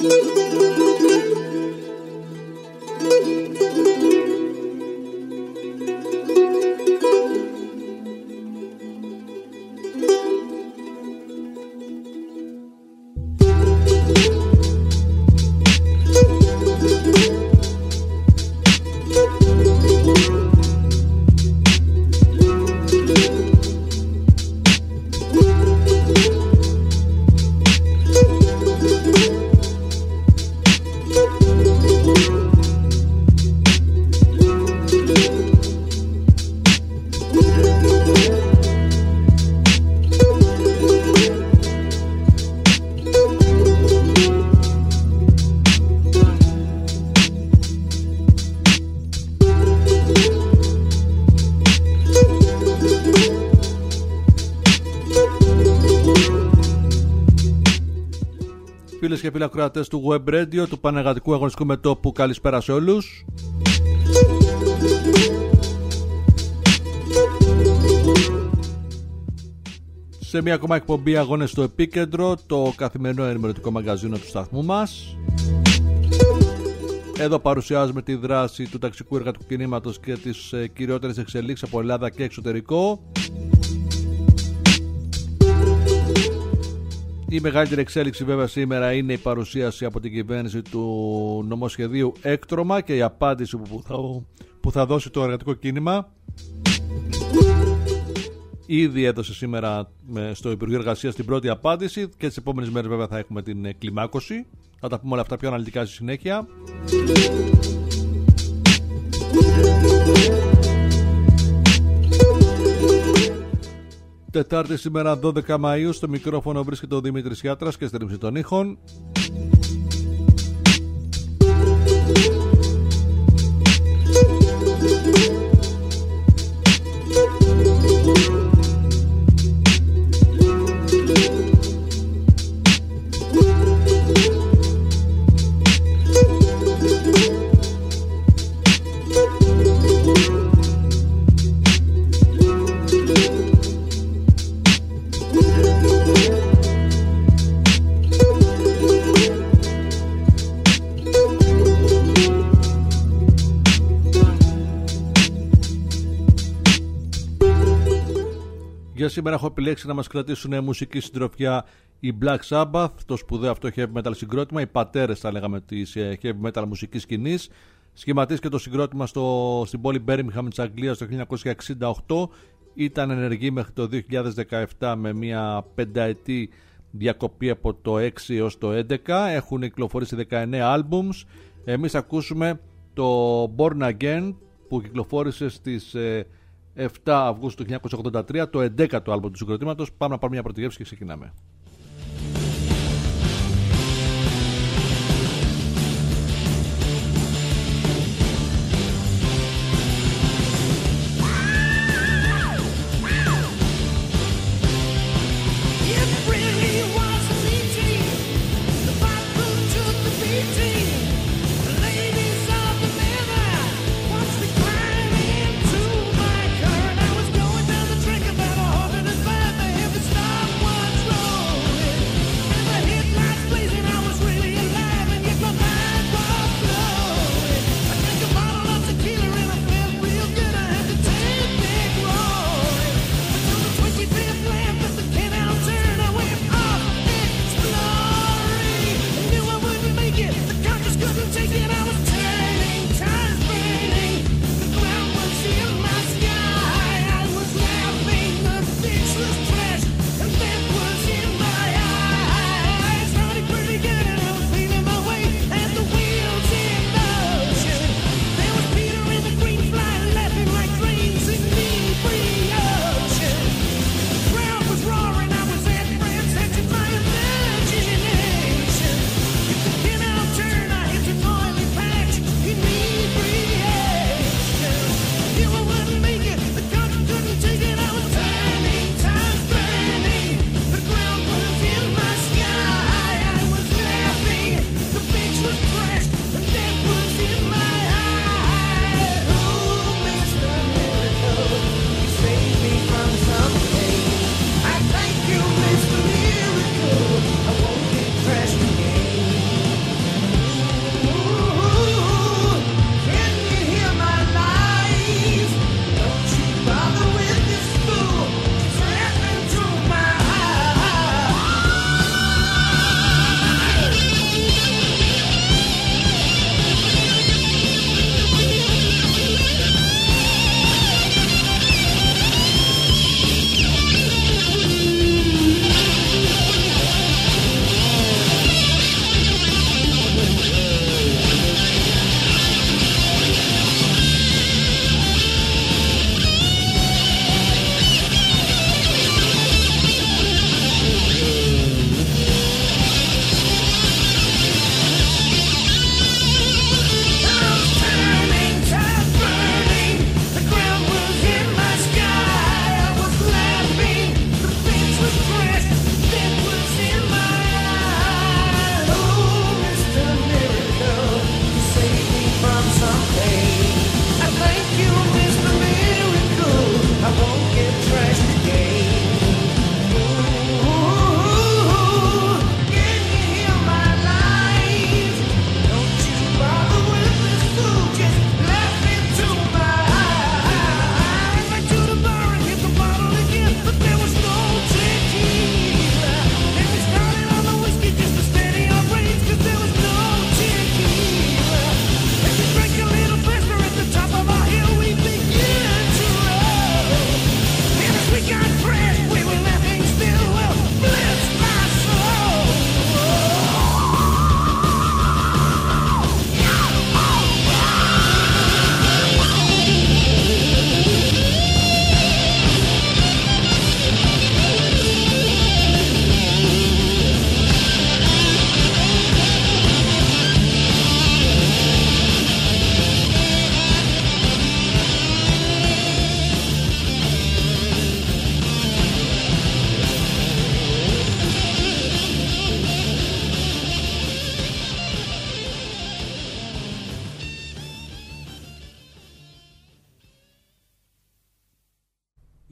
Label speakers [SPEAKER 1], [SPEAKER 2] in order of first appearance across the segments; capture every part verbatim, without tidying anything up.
[SPEAKER 1] Φίλες και φίλοι ακροατές του Web Radio, του Πανεργατικού Αγωνιστικού Μετώπου, καλησπέρα σε όλους. Σε μια ακόμα εκπομπή Αγώνες στο Επίκεντρο, το καθημερινό ενημερωτικό μαγκαζίνο του σταθμού μας. Εδώ παρουσιάζουμε τη δράση του ταξικού εργατικού κινήματος και τις ε, κυριότερες εξελίξεις από Ελλάδα και εξωτερικό. Η μεγαλύτερη εξέλιξη βέβαια σήμερα είναι η παρουσίαση από την κυβέρνηση του νομοσχεδίου Έκτρωμα και η απάντηση που θα, που θα δώσει το εργατικό κίνημα. Ήδη έδωσε σήμερα στο Υπουργείο Εργασίας την πρώτη απάντηση και τις επόμενες μέρες βέβαια θα έχουμε την κλιμάκωση. Θα τα πούμε όλα αυτά πιο αναλυτικά στη συνέχεια. Τετάρτη σήμερα δώδεκα Μαΐου, στο μικρόφωνο βρίσκεται ο Δημήτρης Γιάτρας και στη ρύθμιση των ήχων. Για σήμερα έχω επιλέξει να μας κρατήσουν μουσική συντροφιά η Black Sabbath, το σπουδαίο αυτό heavy metal συγκρότημα, οι πατέρες θα λέγαμε της heavy metal μουσικής σκηνής. Σχηματίστηκε το συγκρότημα στο, στην πόλη Birmingham της Αγγλίας το χίλια εννιακόσια εξήντα οκτώ, ήταν ενεργή μέχρι το δύο χιλιάδες δεκαεπτά με μια πενταετή διακοπή από το έξι έως το έντεκα, έχουν κυκλοφορήσει δεκαεννέα άλμπουμς. Εμείς ακούσουμε το Born Again που κυκλοφόρησε στις εφτά Αυγούστου του χίλια εννιακόσια ογδόντα τρία, το έντεκατο άλμπομ του συγκροτήματος. Πάμε να πάρουμε μια πρώτη γεύση και ξεκινάμε.
[SPEAKER 2] Stop, what's wrong?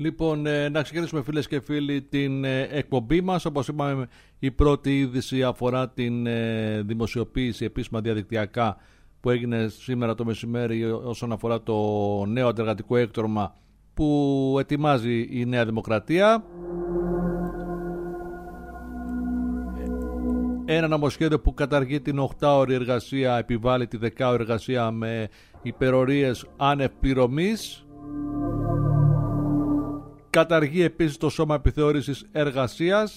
[SPEAKER 1] Λοιπόν, ε, να ξεκινήσουμε φίλες και φίλοι την ε, εκπομπή μας. Όπως είπαμε, η πρώτη είδηση αφορά την ε, δημοσιοποίηση επίσημα διαδικτυακά που έγινε σήμερα το μεσημέρι όσον αφορά το νέο αντεργατικό έκτρωμα που ετοιμάζει η Νέα Δημοκρατία. Ένα νομοσχέδιο που καταργεί την οκτάωρη εργασία, επιβάλλει τη δεκάωρη εργασία με υπερορίες άνευ πληρωμής. Καταργεί επίσης το Σώμα Επιθεώρησης Εργασίας.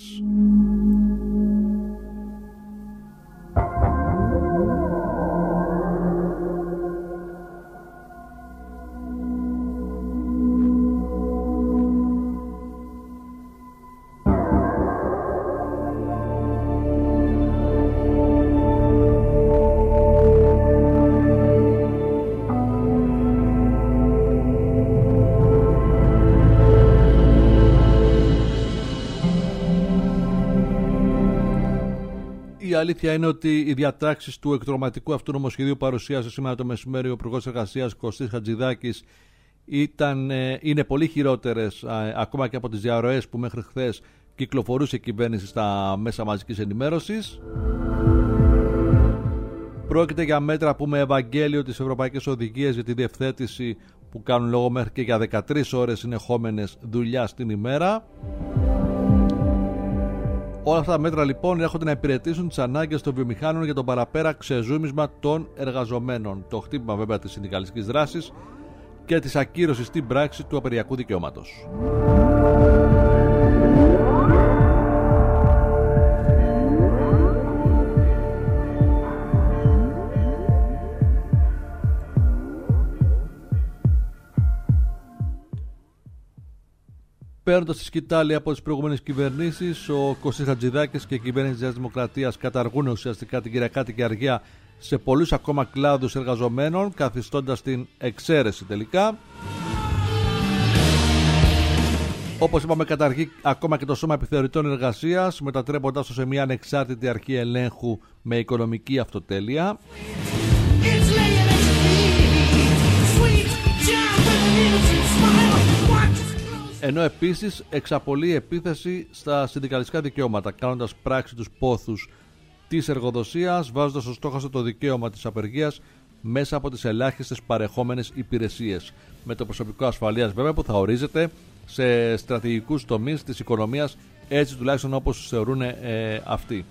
[SPEAKER 1] Η αλήθεια είναι ότι οι διατάξεις του εκτρωματικού αυτού νομοσχεδίου παρουσίασε σήμερα το μεσημέρι ο Υπουργός Εργασίας Κωστής Χατζηδάκης ήταν, είναι πολύ χειρότερες ακόμα και από τις διαρροές που μέχρι χθες κυκλοφορούσε η κυβέρνηση στα μέσα μαζικής ενημέρωσης. Πρόκειται για μέτρα που με ευαγγέλιο τις Ευρωπαϊκές Οδηγίες για τη διευθέτηση που κάνουν λόγο μέχρι και για δεκατρείς ώρες συνεχόμενες δουλειά την ημέρα. Όλα αυτά τα μέτρα λοιπόν έρχονται να υπηρετήσουν τις ανάγκες των βιομηχάνων για τον παραπέρα ξεζούμισμα των εργαζομένων. Το χτύπημα βέβαια της συνδικαλιστικής δράσης και της ακύρωσης στην πράξη του απεργιακού δικαιώματος. Παίρνοντας τη σκητάλη από τις προηγούμενες κυβερνήσεις, ο Κωστής Χατζηδάκης και η κυβέρνηση της Νέας Δημοκρατίας καταργούν ουσιαστικά την κυριακάτικη αργία σε πολλούς ακόμα κλάδους εργαζομένων, καθιστώντας την εξαίρεση τελικά. Όπως είπαμε, καταργεί ακόμα και το Σώμα Επιθεωρητών Εργασίας, μετατρέποντάς το σε μια ανεξάρτητη αρχή ελέγχου με οικονομική αυτοτέλεια. Ενώ επίσης εξαπολύει επίθεση στα συνδικαλιστικά δικαιώματα, κάνοντας πράξη τους πόθους της εργοδοσίας, βάζοντας ως στόχο το δικαίωμα της απεργίας μέσα από τις ελάχιστες παρεχόμενες υπηρεσίες. Με το προσωπικό ασφαλείας βέβαια που θα ορίζεται σε στρατηγικούς τομείς της οικονομίας, έτσι τουλάχιστον όπως τους θεωρούν ε, αυτοί.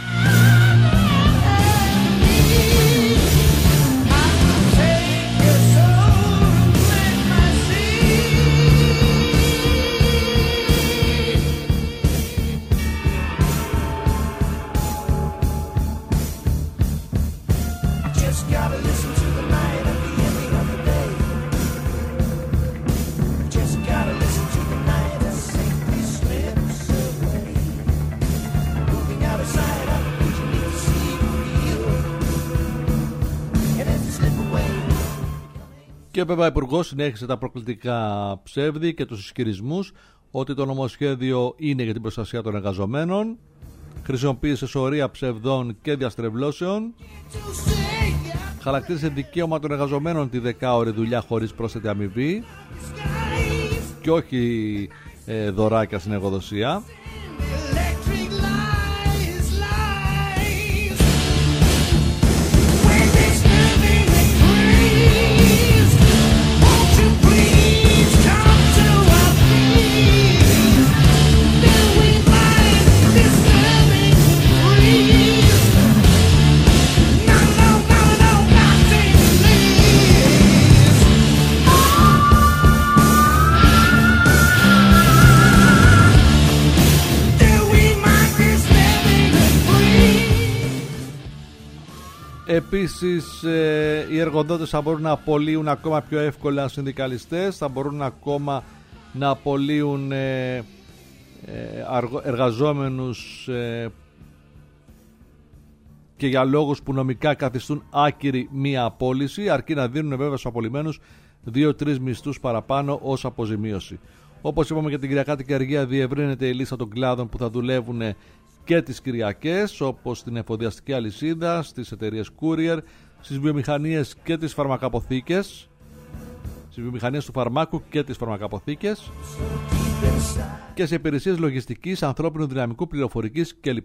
[SPEAKER 1] Και βέβαια ο Υπουργός συνέχισε τα προκλητικά ψεύδη και τους ισχυρισμούς ότι το νομοσχέδιο είναι για την προστασία των εργαζομένων. Χρησιμοποίησε σωρία ψευδών και διαστρεβλώσεων. Χαρακτήρισε δικαίωμα των εργαζομένων τη δεκάωρη δουλειά χωρίς πρόσθετη αμοιβή και όχι ε, δωράκια στην εργοδοσία. Επίσης ε, οι εργοδότες θα μπορούν να απολύουν ακόμα πιο εύκολα συνδικαλιστές, θα μπορούν ακόμα να απολύουν ε, ε, εργαζόμενους ε, και για λόγους που νομικά καθιστούν άκυρη μία απόλυση, αρκεί να δίνουν βέβαια στους απολυμένους δύο τρεις μισθούς παραπάνω ως αποζημίωση. Όπως είπαμε, για την κυριακάτικη αργία διευρύνεται η λίστα των κλάδων που θα δουλεύουν και τις Κυριακές, όπως στην εφοδιαστική αλυσίδα, στις εταιρείες courier, στις βιομηχανίες και τις φαρμακαποθήκες. στις βιομηχανίες του φαρμάκου και τις φαρμακαποθήκες και σε υπηρεσίες λογιστικής, ανθρώπινου δυναμικού, πληροφορικής κλπ.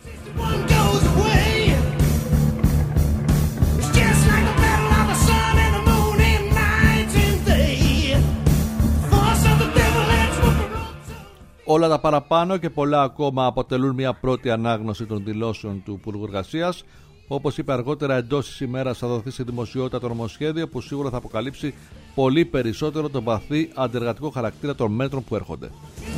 [SPEAKER 1] Όλα τα παραπάνω και πολλά ακόμα αποτελούν μια πρώτη ανάγνωση των δηλώσεων του Υπουργού Εργασίας. Όπως είπε αργότερα, εντός της ημέρας θα δοθεί σε δημοσιότητα το νομοσχέδιο που σίγουρα θα αποκαλύψει πολύ περισσότερο τον βαθύ αντεργατικό χαρακτήρα των μέτρων που έρχονται.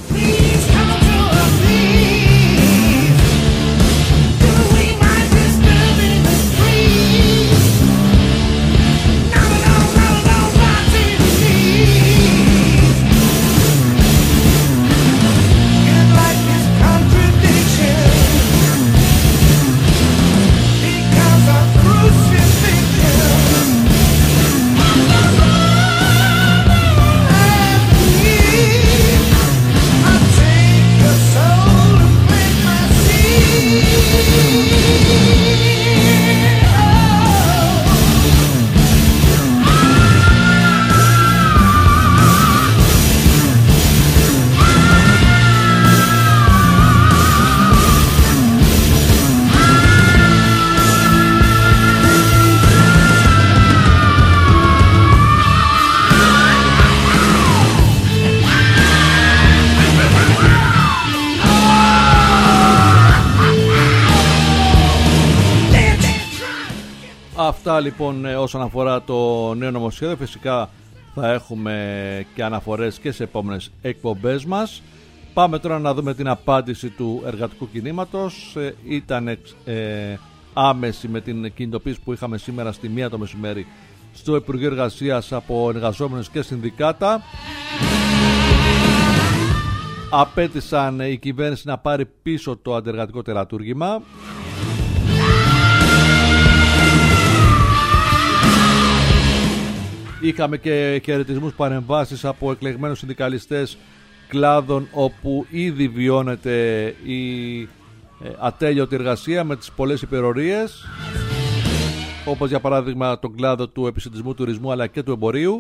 [SPEAKER 1] Αυτά λοιπόν όσον αφορά το νέο νομοσχέδιο. Φυσικά θα έχουμε και αναφορές και σε επόμενες εκπομπές μας. Πάμε τώρα να δούμε την απάντηση του εργατικού κινήματος. Ε, ήταν ε, άμεση με την κινητοποίηση που είχαμε σήμερα στη μία το μεσημέρι στο Υπουργείο Εργασίας από εργαζόμενους και συνδικάτα. Απέτησαν η κυβέρνηση να πάρει πίσω το αντεργατικό τερατούργημα. Είχαμε και χαιρετισμούς, παρεμβάσεις από εκλεγμένους συνδικαλιστές κλάδων όπου ήδη βιώνεται η ε, ατέλειωτη εργασία με τις πολλές υπερορίες, όπως για παράδειγμα τον κλάδο του επισιτισμού, τουρισμού αλλά και του εμπορίου.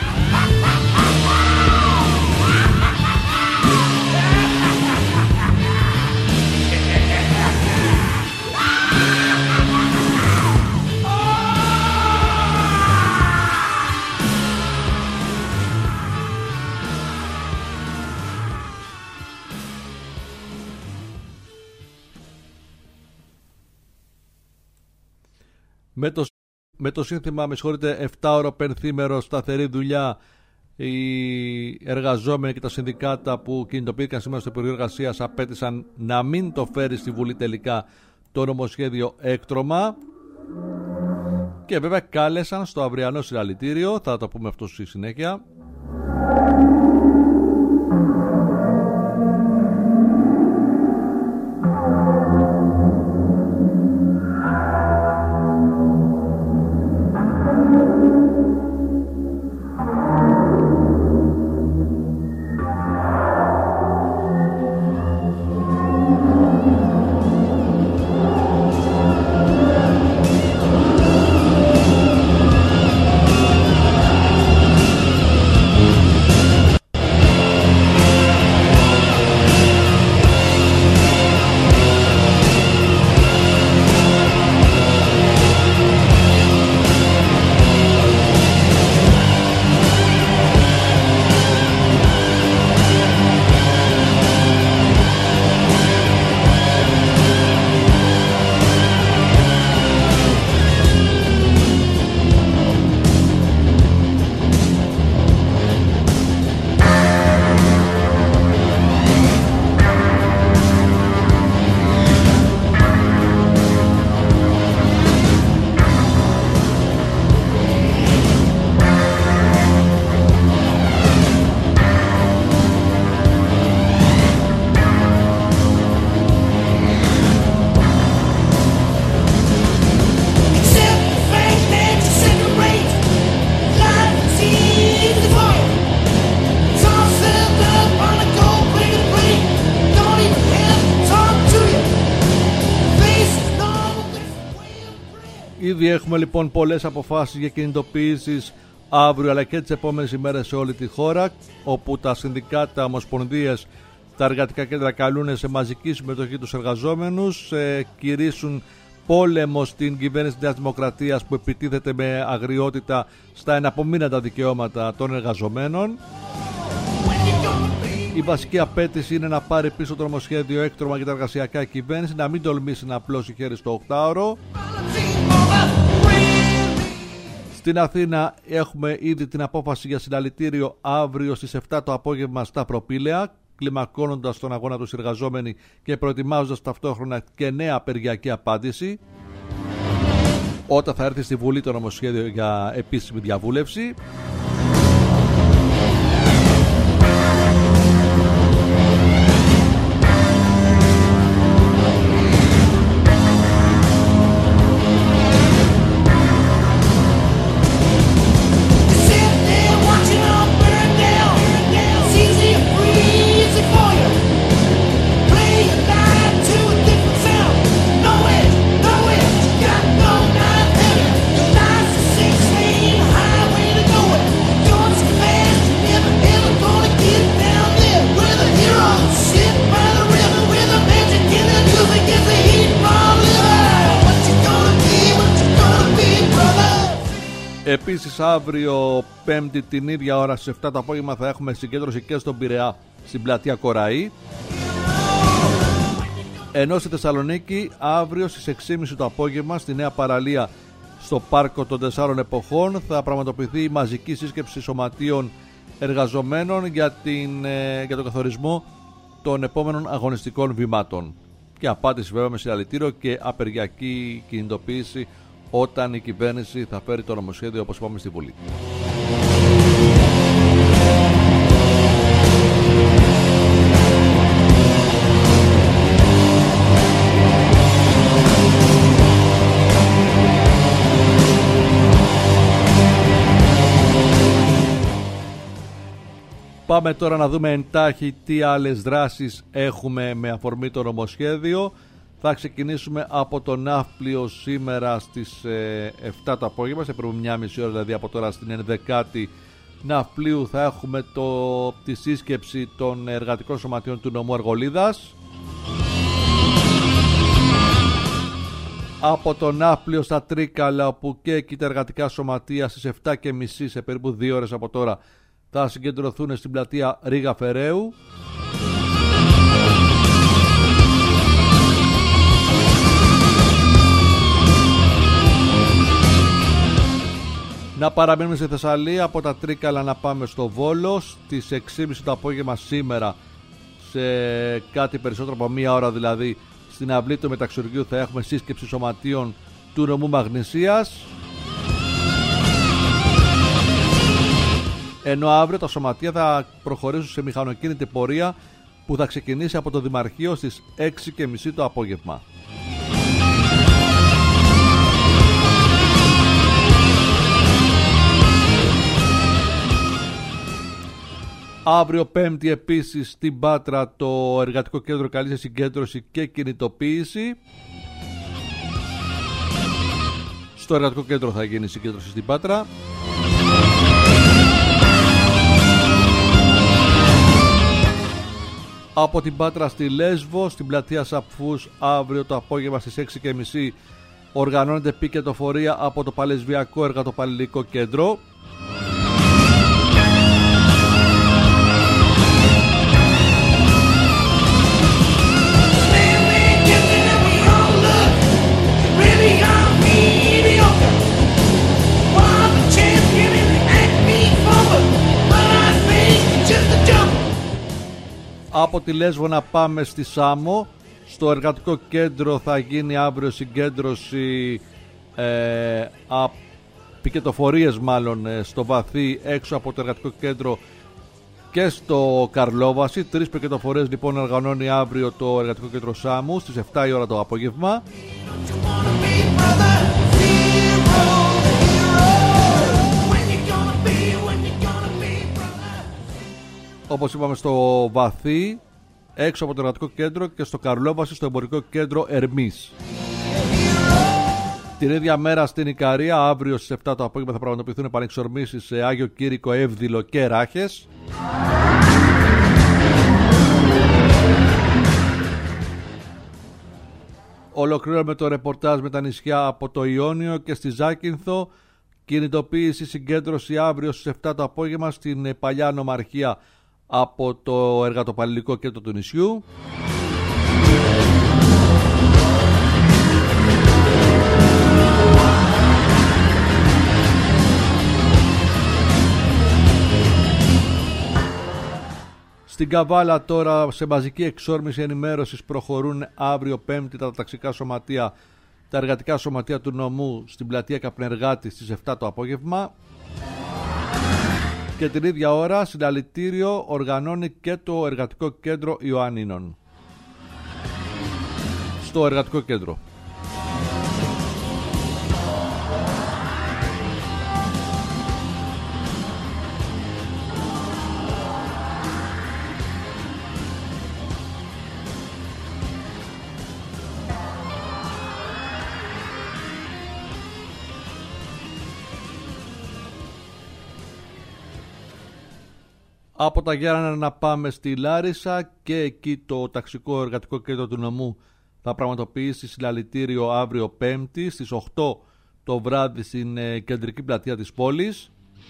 [SPEAKER 1] Με το, με το σύνθημα, με συγχωρείτε, εφτά ώρο πενθήμερο σταθερή δουλειά, οι εργαζόμενοι και τα συνδικάτα που κινητοποιήθηκαν σήμερα στο Υπουργείο Εργασίας απέτησαν να μην το φέρει στη Βουλή τελικά το νομοσχέδιο έκτρωμα και βέβαια κάλεσαν στο αυριανό συλλαλητήριο, θα το πούμε αυτό στη συνέχεια. Ήδη έχουμε λοιπόν πολλές αποφάσεις για κινητοποιήσεις αύριο αλλά και τις επόμενες ημέρες σε όλη τη χώρα, όπου τα συνδικάτα, ομοσπονδίες, τα εργατικά κέντρα καλούν σε μαζική συμμετοχή τους εργαζόμενους, ε, κηρύσουν πόλεμο στην κυβέρνηση της Νέας Δημοκρατίας που επιτίθεται με αγριότητα στα εναπομείναντα δικαιώματα των εργαζομένων. Η βασική απέτηση είναι να πάρει πίσω το νομοσχέδιο έκτρωμα για τα εργασιακά κυβέρνηση, να μην τολμήσει να απλώσει χέρι στο οκτάωρο. Στην Αθήνα έχουμε ήδη την απόφαση για συλλαλητήριο αύριο στις επτά το απόγευμα στα Προπήλαια, κλιμακώνοντας τον αγώνα τους εργαζόμενοι και προετοιμάζοντας ταυτόχρονα και νέα απεργιακή απάντηση όταν θα έρθει στη Βουλή το νομοσχέδιο για επίσημη διαβούλευση. Επίσης αύριο Πέμπτη την ίδια ώρα στις επτά το απόγευμα θα έχουμε συγκέντρωση και στον Πειραιά στην πλατεία Κοραή. Ενώ στη Θεσσαλονίκη αύριο στις έξι και μισή το απόγευμα στη Νέα Παραλία στο Πάρκο των Τεσσάρων Εποχών θα πραγματοποιηθεί η μαζική σύσκεψη σωματείων εργαζομένων για, την, για τον καθορισμό των επόμενων αγωνιστικών βημάτων. Και απάντηση βέβαια με συλλαλητήριο και απεργιακή κινητοποίηση όταν η κυβέρνηση θα φέρει το νομοσχέδιο όπως είπαμε στη Βουλή. Πάμε τώρα να δούμε εντάχει τι άλλες δράσεις έχουμε με αφορμή το νομοσχέδιο. Θα ξεκινήσουμε από το Ναύπλιο σήμερα στις επτά το απόγευμα, σε περίπου μια μισή ώρα δηλαδή από τώρα στην ενδεκάτη Ναυπλίου θα έχουμε το, τη σύσκεψη των εργατικών σωματείων του νομού Αργολίδας. Από το Ναύπλιο στα Τρίκαλα, όπου και εκεί τα εργατικά σωματεία στις επτά και μισή σε περίπου δύο ώρες από τώρα θα συγκεντρωθούν στην πλατεία Ρίγα Φεραίου. Να παραμείνουμε στη Θεσσαλία, από τα Τρίκαλα να πάμε στο Βόλο στις έξι και μισή το απόγευμα σήμερα, σε κάτι περισσότερο από μία ώρα δηλαδή, στην αυλή του Μεταξουργείου θα έχουμε σύσκεψη σωματείων του νομού Μαγνησίας. Ενώ αύριο τα σωματεία θα προχωρήσουν σε μηχανοκίνητη πορεία που θα ξεκινήσει από το Δημαρχείο στις έξι και μισή το απόγευμα. Αύριο Πέμπτη επίσης στην Πάτρα το Εργατικό Κέντρο καλεί σε συγκέντρωση και κινητοποίηση. Στο Εργατικό Κέντρο θα γίνει η συγκέντρωση στην Πάτρα. Από την Πάτρα στη Λέσβο, στην πλατεία Σαπφούς, αύριο το απόγευμα στις έξι και μισή οργανώνεται πικετοφορία από το Παλαισβιακό Εργατοπαλληλικό Κέντρο. Από τη Λέσβο να πάμε στη Σάμο. Στο Εργατικό Κέντρο θα γίνει αύριο συγκέντρωση ε, α, πικετοφορίες μάλλον ε, στο Βαθύ, έξω από το Εργατικό Κέντρο και στο Καρλόβαση. Τρεις πικετοφορίες λοιπόν οργανώνει αύριο το Εργατικό Κέντρο Σάμου στις επτά η ώρα το απόγευμα. Όπως είπαμε στο Βαθύ, έξω από το Εργατικό Κέντρο, και στο Καρλόβαση στο Εμπορικό Κέντρο Ερμής. Την ίδια μέρα στην Ικαρία, αύριο στις επτά το απόγευμα, θα πραγματοποιηθούν επανεξορμήσεις σε Άγιο Κήρυκο, Εύδηλο και Ράχες. Ολοκληρώνουμε το ρεπορτάζ με τα νησιά από το Ιόνιο και στη Ζάκυνθο. Κινητοποίηση συγκέντρωση αύριο στις επτά το απόγευμα στην παλιά νομαρχία από το εργατοπαλληλικό κέντρο του νησιού. Στην Καβάλα τώρα σε μαζική εξόρμηση ενημέρωσης προχωρούν αύριο Πέμπτη τα ταξικά σωματεία, τα εργατικά σωματεία του νομού στην πλατεία Καπνεργάτη στις επτά το απόγευμα. Και την ίδια ώρα συλλαλητήριο οργανώνει και το Εργατικό Κέντρο Ιωαννίνων. Στο Εργατικό Κέντρο. Από τα Γιάννενα να πάμε στη Λάρισα και εκεί το ταξικό εργατικό κέντρο του νομού θα πραγματοποιήσει συλλαλητήριο αύριο Πέμπτη στις οκτώ το βράδυ στην κεντρική πλατεία της πόλης.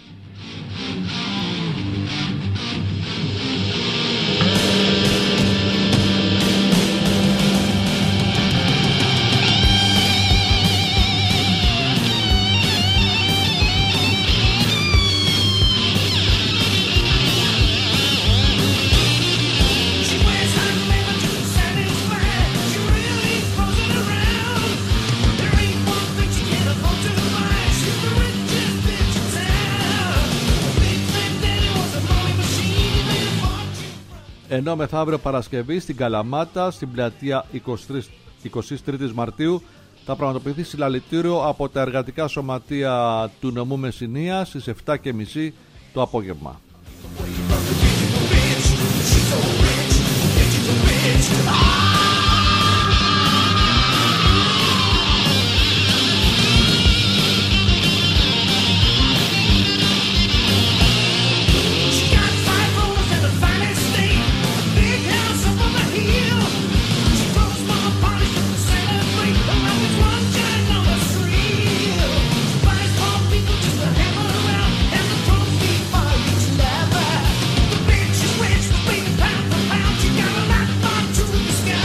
[SPEAKER 1] Ενώ μεθαύριο Παρασκευή στην Καλαμάτα, στην πλατεία εικοστή τρίτη Μαρτίου, θα πραγματοποιηθεί συλλαλητήριο από τα εργατικά σωματεία του νομού Μεσσηνίας στις επτά και μισή το απόγευμα.
[SPEAKER 2] Sky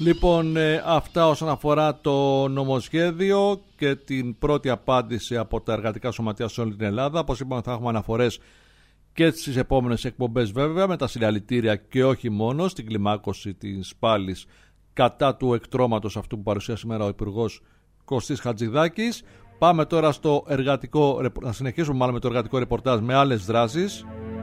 [SPEAKER 1] Λοιπόν, ε, αυτά όσον αφορά το νομοσχέδιο και την πρώτη απάντηση από τα εργατικά σωματεία σε όλη την Ελλάδα. Όπως είπαμε, θα έχουμε αναφορές και στις επόμενες εκπομπές, βέβαια, με τα συλλαλητήρια και όχι μόνο στην κλιμάκωση της πάλης κατά του εκτρώματος αυτού που παρουσίασε σήμερα ο Υπουργός Κωστής Χατζηδάκης. Πάμε τώρα στο εργατικό, να συνεχίσουμε μάλλον με το εργατικό ρεπορτάζ με άλλες δράσεις.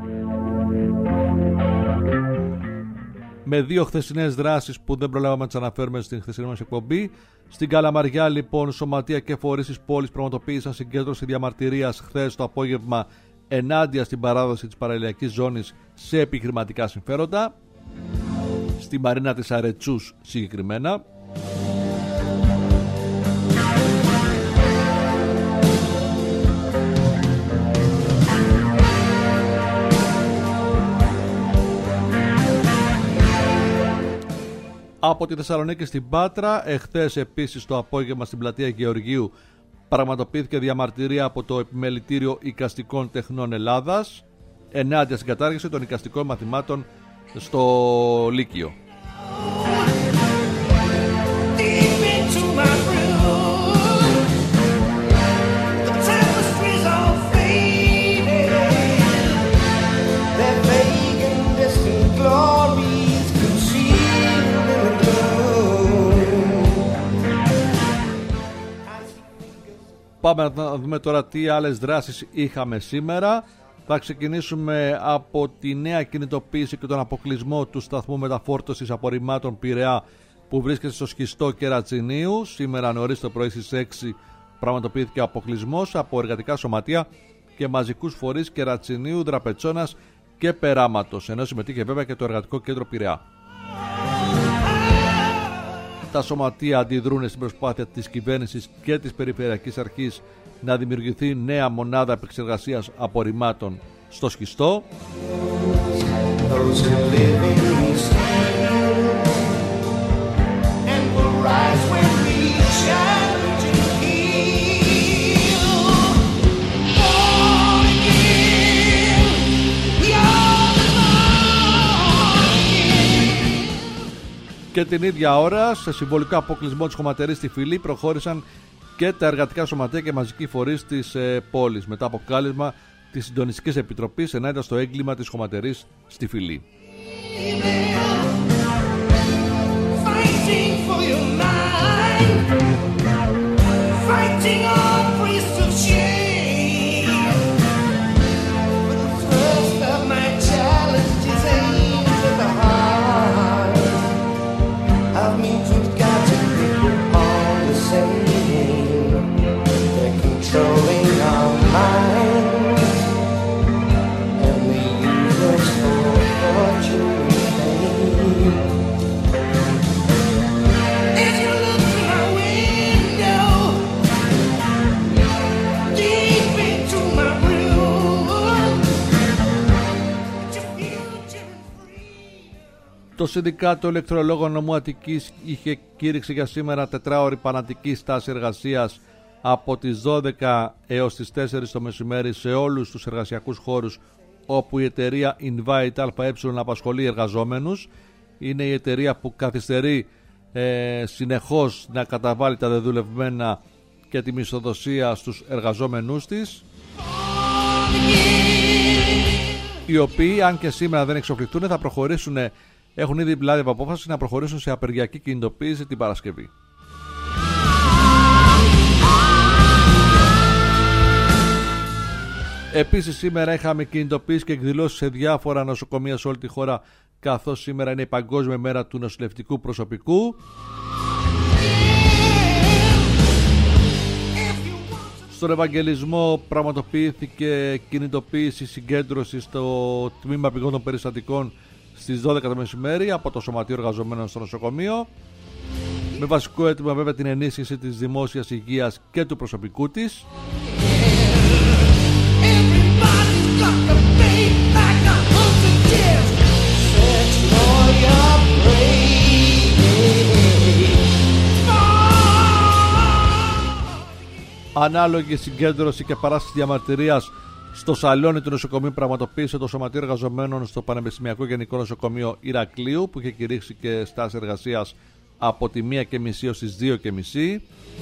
[SPEAKER 1] Με δύο χθεσινές δράσεις που δεν προλάβαμε να τις αναφέρουμε στην χθεσινή μας εκπομπή. Στην Καλαμαριά, λοιπόν, σωματεία και φορείς της πόλης πραγματοποίησαν συγκέντρωση διαμαρτυρίας χθες το απόγευμα ενάντια στην παράδοση της παραλιακής ζώνης σε επιχειρηματικά συμφέροντα. Στη Μαρίνα της Αρετσούς συγκεκριμένα. Από τη Θεσσαλονίκη στην Πάτρα, εχθές επίσης το απόγευμα στην πλατεία Γεωργίου πραγματοποιήθηκε διαμαρτυρία από το Επιμελητήριο Οικαστικών Τεχνών Ελλάδας ενάντια στην κατάργηση των οικαστικών μαθημάτων στο Λύκειο. Πάμε να δούμε τώρα τι άλλες δράσεις είχαμε σήμερα. Θα ξεκινήσουμε από τη νέα κινητοποίηση και τον αποκλεισμό του σταθμού μεταφόρτωσης απορριμμάτων Πειραιά που βρίσκεται στο σχιστό Κερατσινίου. Σήμερα νωρίς το πρωί στις έξι πραγματοποιήθηκε ο αποκλεισμός από εργατικά σωματεία και μαζικούς φορείς Κερατσινίου, Δραπετσόνας και Περάματος, ενώ συμμετείχε βέβαια και το Εργατικό Κέντρο Πειραιά. Τα σωματεία αντιδρούν στην προσπάθεια της κυβέρνησης και της Περιφερειακής Αρχής να δημιουργηθεί νέα μονάδα επεξεργασίας απορριμμάτων στο σχιστό. Και την ίδια ώρα, σε συμβολικό αποκλεισμό της χωματερής στη Φυλή, προχώρησαν και τα εργατικά σωματεία και μαζικοί φορείς της ε, πόλης, μετά από κάλεσμα της Συντονιστικής Επιτροπής ενάντια στο έγκλημα της χωματερής στη Φυλή. Το Συνδικάτο Ηλεκτρολόγων Νομού Αττικής είχε κήρυξη για σήμερα τετράωρη πανατική στάση εργασίας από τις δώδεκα έως τις τέσσερις το μεσημέρι σε όλους τους εργασιακούς χώρους όπου η εταιρεία Invite ΑΕ απασχολεί εργαζόμενους. Είναι η εταιρεία που καθυστερεί ε, συνεχώς να καταβάλει τα δεδουλευμένα και τη μισθοδοσία στους εργαζόμενούς της, οι οποίοι αν και σήμερα δεν εξοφληθούν θα προχωρήσουν. Έχουν ήδη δηλαδή από απόφαση να προχωρήσουν σε απεργιακή κινητοποίηση την Παρασκευή. Επίσης σήμερα είχαμε κινητοποίηση και εκδηλώσεις σε διάφορα νοσοκομεία σε όλη τη χώρα, καθώς σήμερα είναι η Παγκόσμια Μέρα του Νοσηλευτικού Προσωπικού. Στον Ευαγγελισμό πραγματοποιήθηκε κινητοποίηση συγκέντρωση στο τμήμα πηγών των περιστατικών στις δώδεκα το μεσημέρι από το Σωματείο Εργαζομένων στο νοσοκομείο, με βασικό αίτημα βέβαια την ενίσχυση της δημόσιας υγείας και του προσωπικού της. Ανάλογη συγκέντρωση και παράσταση διαμαρτυρίας στο σαλόνι του νοσοκομείου πραγματοποίησε το Σωματείο Εργαζομένων στο Πανεπιστημιακό Γενικό Νοσοκομείο Ηρακλείου, που είχε κηρύξει και στάση εργασίας από τη μία και μισή έως τις δύο και μισή.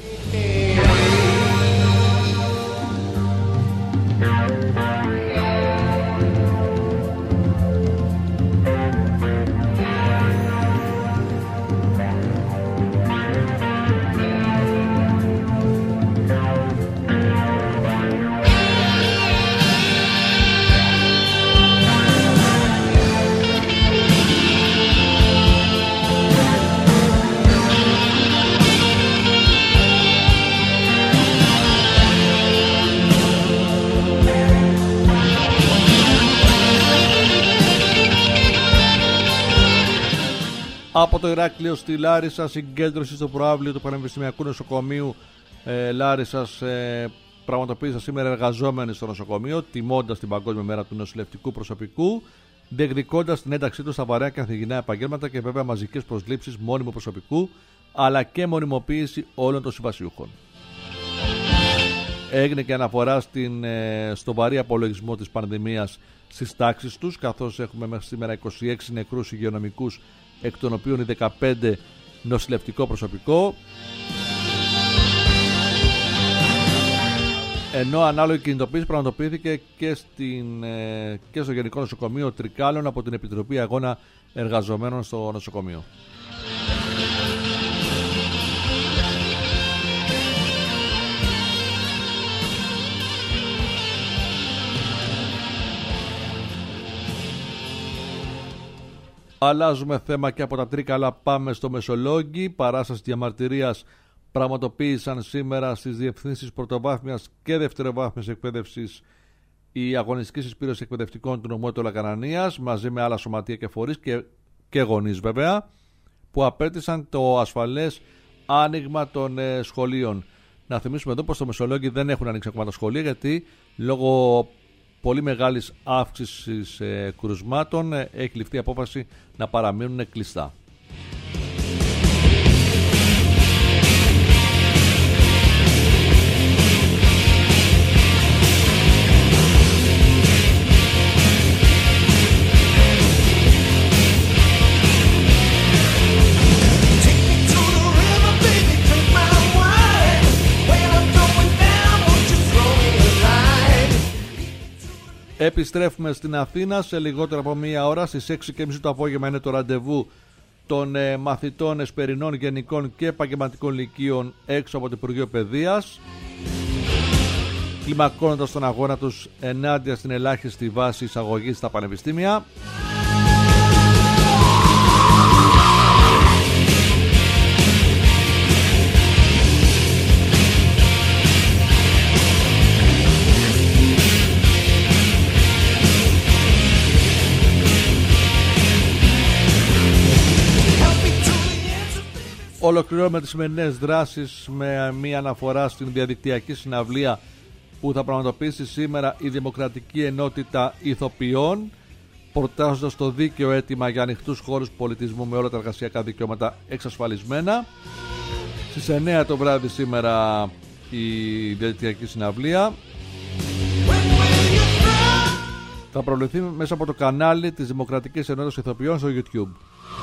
[SPEAKER 1] Από το Ηράκλειο στη Λάρισα, συγκέντρωση στο προαύλιο του Πανεπιστημιακού Νοσοκομείου ε, Λάρισσας ε, πραγματοποίησαν σήμερα εργαζόμενοι στο νοσοκομείο, τιμώντας την Παγκόσμια Μέρα του Νοσηλευτικού Προσωπικού, διεκδικώντας την ένταξή του στα βαρέα και καθηγενά επαγγέλματα και βέβαια μαζικές προσλήψεις μόνιμου προσωπικού, αλλά και μονιμοποίηση όλων των συμβασιούχων. Έγινε και αναφορά στην, ε, στο βαρύ απολογισμό της πανδημίας στις τάξεις τους, καθώς έχουμε μέχρι σήμερα είκοσι έξι νεκρούς υγειονομικούς, εκ των οποίων οι δεκαπέντε νοσηλευτικό προσωπικό, ενώ ανάλογη κινητοποίηση πραγματοποιήθηκε και, στην, και στο Γενικό Νοσοκομείο Τρικάλων από την Επιτροπή Αγώνα Εργαζομένων στο νοσοκομείο. Αλλάζουμε θέμα και από τα Τρίκαλα πάμε στο Μεσολόγγι. Παράσταση διαμαρτυρίας πραγματοποίησαν σήμερα στις διευθύνσεις πρωτοβάθμιας και δευτεροβάθμιας εκπαίδευσης η αγωνιστική συσπήρωση εκπαιδευτικών του νομού του Λακανανίας μαζί με άλλα σωματεία και φορείς και, και γονείς βέβαια, που απέτησαν το ασφαλές άνοιγμα των ε, σχολείων. Να θυμίσουμε εδώ πως στο Μεσολόγγι δεν έχουν ανοίξει ακόμα τα σχολεία, γιατί λόγω πολύ μεγάλης αύξησης ε, κρουσμάτων ε, έχει ληφθεί απόφαση να παραμείνουν κλειστά. Επιστρέφουμε στην Αθήνα σε λιγότερο από μία ώρα. Στις έξι και μισή το απόγευμα είναι το ραντεβού των ε, μαθητών εσπερινών, γενικών και επαγγελματικών λυκείων έξω από το Υπουργείο Παιδείας, κλιμακώνοντας τον αγώνα τους ενάντια στην ελάχιστη βάση εισαγωγής στα πανεπιστήμια. Ολοκληρώνουμε τις σημερινές δράσεις με μια αναφορά στην διαδικτυακή συναυλία που θα πραγματοποιήσει σήμερα η Δημοκρατική Ενότητα Ηθοποιών, προτάσσοντας το δίκαιο αίτημα για ανοιχτούς χώρους πολιτισμού με όλα τα εργασιακά δικαιώματα εξασφαλισμένα. Στις εννιά το βράδυ σήμερα η διαδικτυακή συναυλία θα προβληθεί μέσα από το κανάλι της Δημοκρατικής Ενότητας Ηθοποιών στο YouTube.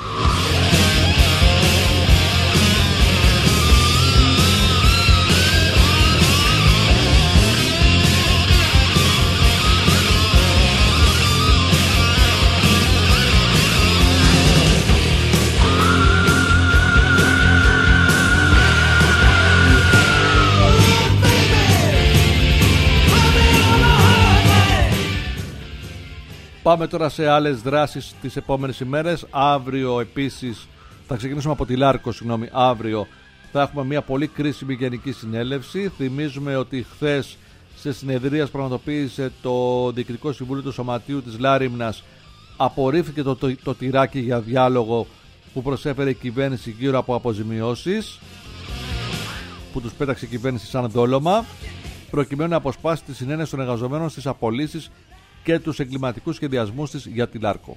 [SPEAKER 1] Πάμε τώρα σε άλλες δράσεις τις επόμενες ημέρες. Αύριο επίσης θα ξεκινήσουμε από τη Λάρκο, συγγνώμη, αύριο θα έχουμε μια πολύ κρίσιμη γενική συνέλευση. Θυμίζουμε ότι χθες σε συνεδρίας πραγματοποίησε το Διοικητικό Συμβούλιο του Σωματείου της Λάριμνας, απορρίφθηκε το, το, το τυράκι για διάλογο που προσέφερε η κυβέρνηση γύρω από αποζημιώσεις που τους πέταξε η κυβέρνηση σαν δόλωμα, προκειμένου να αποσπάσει τη συνένεση των εργαζομένων στις απολύσεις και τους εγκληματικούς σχεδιασμούς της για τη Λάρκο.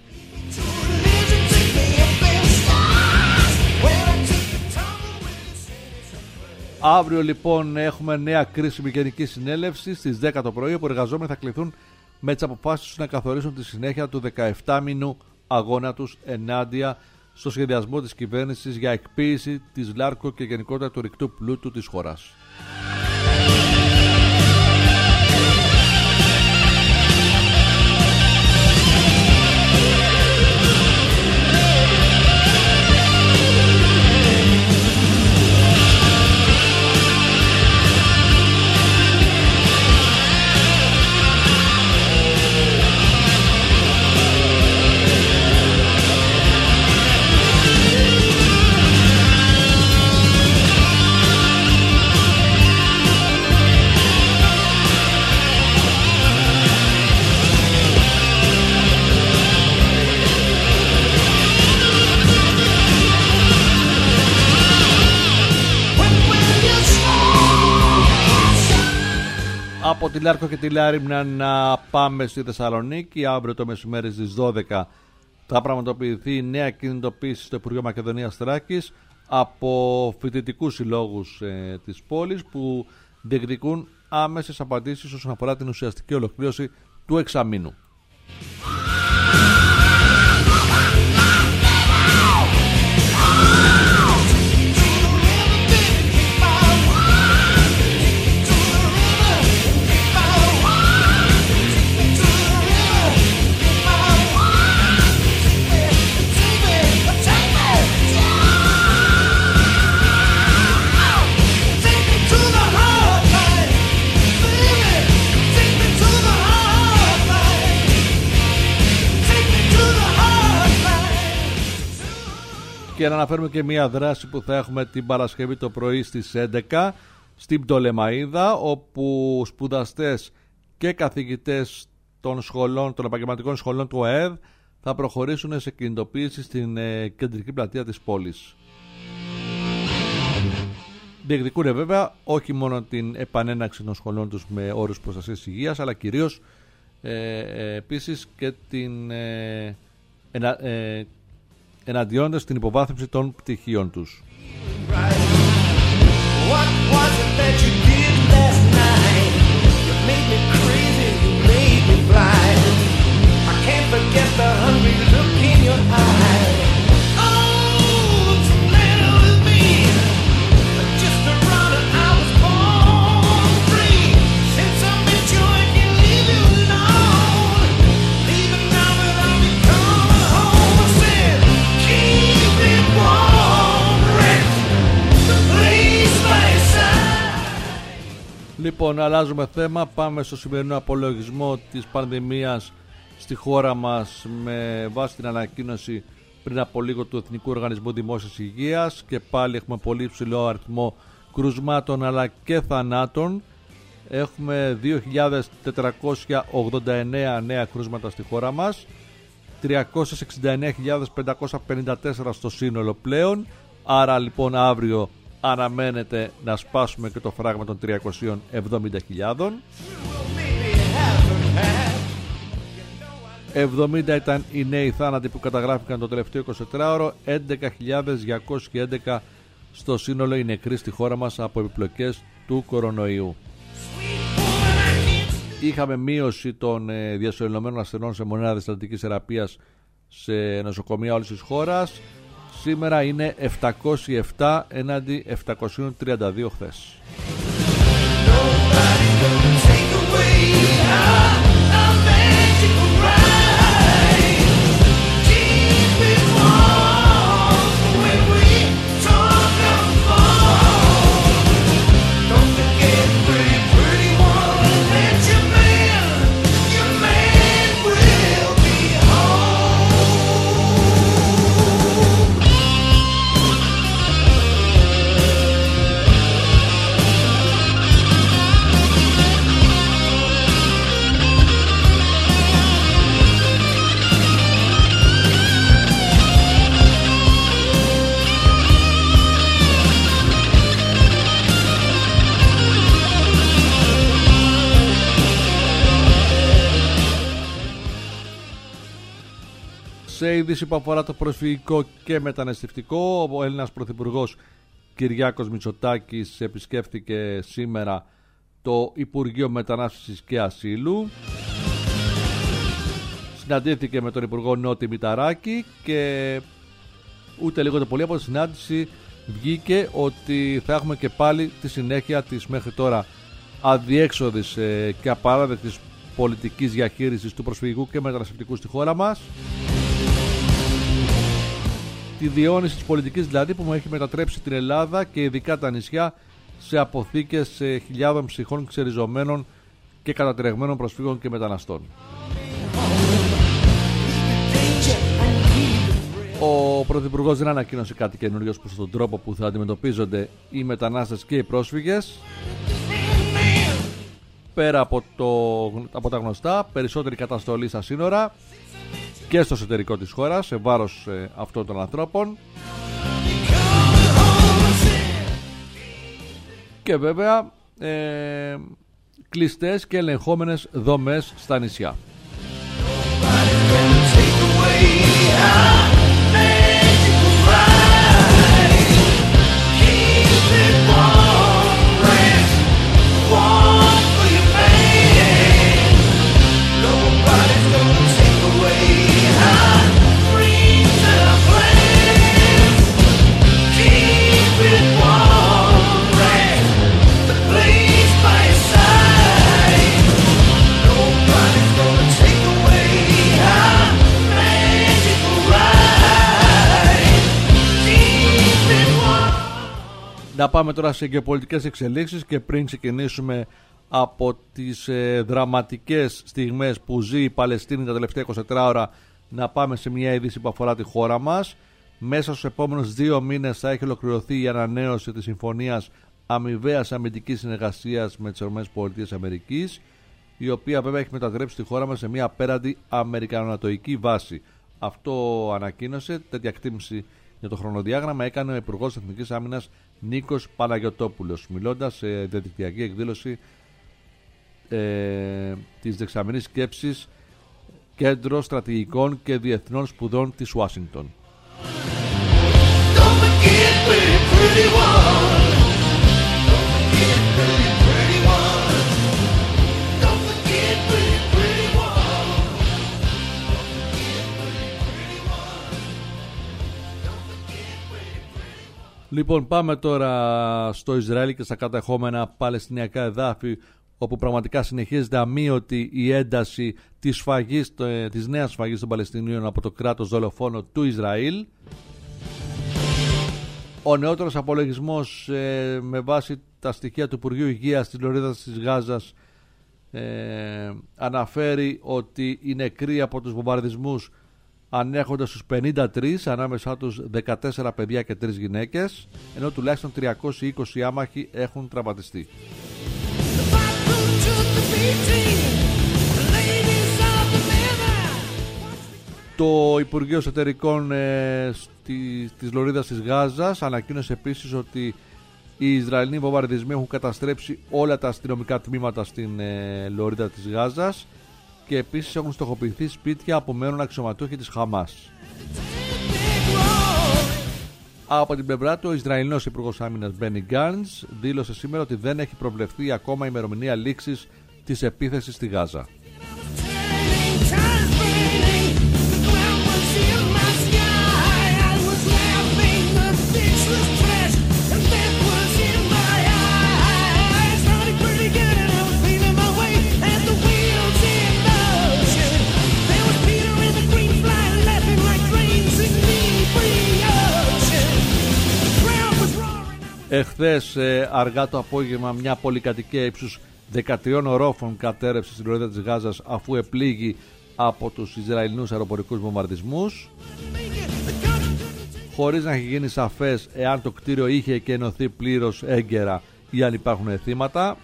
[SPEAKER 1] Αύριο λοιπόν έχουμε νέα κρίσιμη γενική συνέλευση στις δέκα το πρωί, όπου οι εργαζόμενοι θα κληθούν με τις αποφάσεις τους να καθορίσουν τη συνέχεια του δεκαεφτάμινου αγώνα τους ενάντια στο σχεδιασμό της κυβέρνησης για εκποίηση της Λάρκο και γενικότερα του ρηκτού πλούτου της χώρας. Από τη Λάρκο και τη Λάριμνα να πάμε στη Θεσσαλονίκη. Αύριο το μεσημέρι στις δώδεκα θα πραγματοποιηθεί νέα κινητοποίηση στο Υπουργείο Μακεδονίας Θράκης από φοιτητικούς συλλόγους ε, της πόλης που διεκδικούν άμεσες απαντήσεις όσον αφορά την ουσιαστική ολοκλήρωση του εξαμήνου. Και να αναφέρουμε και μια δράση που θα έχουμε την Παρασκευή το πρωί στις έντεκα στην Πτολεμαΐδα, όπου σπουδαστές και καθηγητές των σχολών, των επαγγελματικών σχολών του ΑΕΔ θα προχωρήσουν σε κινητοποίηση στην ε, κεντρική πλατεία της πόλης. Διεκδικούν βέβαια όχι μόνο την επανέναξη των σχολών τους με όρους προστασίας υγείας, αλλά κυρίως ε, ε, επίσης και την ε, ενα, ε, εναντιώντας την υποβάθμιση των πτυχίων τους. Λοιπόν, αλλάζουμε θέμα, πάμε στο σημερινό απολογισμό της πανδημίας στη χώρα μας με βάση την ανακοίνωση πριν από λίγο του Εθνικού Οργανισμού Δημόσιας Υγείας, και πάλι έχουμε πολύ ψηλό αριθμό κρουσμάτων αλλά και θανάτων. Έχουμε δύο χιλιάδες τετρακόσια ογδόντα εννέα νέα κρούσματα στη χώρα μας, τριακόσιες εξήντα εννέα χιλιάδες πεντακόσια πενήντα τέσσερα στο σύνολο πλέον. Άρα λοιπόν αύριο αναμένεται να σπάσουμε και το φράγμα των τριακοσίων εβδομήντα χιλιάδες. εβδομήντα ήταν οι νέοι θάνατοι που καταγράφηκαν το τελευταίο εικοσιτετράωρο, έντεκα χιλιάδες διακόσιοι έντεκα στο σύνολο οι νεκροί στη χώρα μας από επιπλοκές του κορονοϊού. Είχαμε μείωση των ε, διασωληνωμένων ασθενών σε μονάδες στρατικής θεραπείας σε νοσοκομεία όλης της χώρας. Σήμερα είναι επτακόσιοι επτά έναντι επτακόσιοι τριάντα δύο χθες. Σε είδηση που αφορά το προσφυγικό και μεταναστευτικό, ο Έλληνας Πρωθυπουργός Κυριάκος Μητσοτάκης επισκέφθηκε σήμερα το Υπουργείο Μετανάστευσης και Ασύλου. Συναντήθηκε με τον Υπουργό Νότι Μηταράκη και ούτε λίγο το πολύ από τη συνάντηση βγήκε ότι θα έχουμε και πάλι τη συνέχεια της μέχρι τώρα αδιέξοδης ε, και απαράδεκτης πολιτικής διαχείρισης του προσφυγικού και μεταναστευτικού στη χώρα μας. Τη διαιώνιση της πολιτικής δηλαδή που μου έχει μετατρέψει την Ελλάδα και ειδικά τα νησιά σε αποθήκες ε, χιλιάδων ψυχών ξεριζωμένων και κατατρεγμένων προσφύγων και μεταναστών. Ο Πρωθυπουργός δεν ανακοίνωσε κάτι καινούριο προς τον τρόπο που θα αντιμετωπίζονται οι μετανάστες και οι πρόσφυγες. Πέρα από, το, από τα γνωστά, περισσότερη καταστολή στα σύνορα και στο εσωτερικό της χώρας σε βάρος ε, αυτών των ανθρώπων. Και βέβαια ε, κλειστές και ελεγχόμενες δομές στα νησιά. Να πάμε τώρα σε γεωπολιτικές εξελίξεις και πριν ξεκινήσουμε από τις ε, δραματικές στιγμές που ζει η Παλαιστίνη τα τελευταία είκοσι τέσσερις ώρα, να πάμε σε μια είδηση που αφορά τη χώρα μας. Μέσα στους επόμενους δύο μήνες θα έχει ολοκληρωθεί η ανανέωση της Συμφωνίας Αμοιβαίας Αμυντικής Συνεργασίας με τις ΗΠΑ, η οποία βέβαια έχει μετατρέψει τη χώρα μας σε μια απέραντη αμερικανονατοϊκή βάση. Αυτό ανακοίνωσε, τέτοια εκτίμηση για το χρονοδιάγραμμα έκανε ο Υπουργός Εθνικής Άμυνας Νίκος Παναγιωτόπουλος, μιλώντας σε διαδικτυακή εκδήλωση ε, της δεξαμενής σκέψης Κέντρο Στρατηγικών και Διεθνών Σπουδών της Ουάσιγκτον. Λοιπόν, πάμε τώρα στο Ισραήλ και στα κατεχόμενα παλαιστινιακά εδάφη, όπου πραγματικά συνεχίζεται αμείωτη η ένταση της, σφαγής, της νέας σφαγής των Παλαιστινίων από το κράτος δολοφόνο του Ισραήλ. Ο νεότερος απολογισμός ε, με βάση τα στοιχεία του Υπουργείου Υγείας της Λωρίδας της Γάζας ε, αναφέρει ότι οι νεκροί από τους βομβαρδισμούς ανέχονται στους πενήντα τρία, ανάμεσά τους δεκατέσσερα παιδιά και τρεις γυναίκες, ενώ τουλάχιστον τριακόσιοι είκοσι άμαχοι έχουν τραυματιστεί. Το Υπουργείο Εσωτερικών ε, στη, της Λωρίδας της Γάζας ανακοίνωσε επίσης ότι οι Ισραηλοί βομβαρδισμοί έχουν καταστρέψει όλα τα αστυνομικά τμήματα στην ε, Λωρίδα της Γάζας και επίσης έχουν στοχοποιηθεί σπίτια από μένουν αξιωματούχοι της Χαμάς. Από την πλευρά του, ο Ισραηλινός Υπουργός Άμυνας Μπένι Γκάντς δήλωσε σήμερα ότι δεν έχει προβλεφθεί ακόμα ημερομηνία λήξης της επίθεσης στη Γάζα. Εχθές αργά το απόγευμα μια πολυκατοικία ύψους δεκατρία ορόφων κατέρευσε στην Λωρίδα της Γάζας αφού επλήγει από τους Ισραηλινούς αεροπορικούς βομβαρδισμούς, χωρίς να έχει γίνει σαφές εάν το κτίριο είχε εκενωθεί πλήρως έγκαιρα ή αν υπάρχουν θύματα.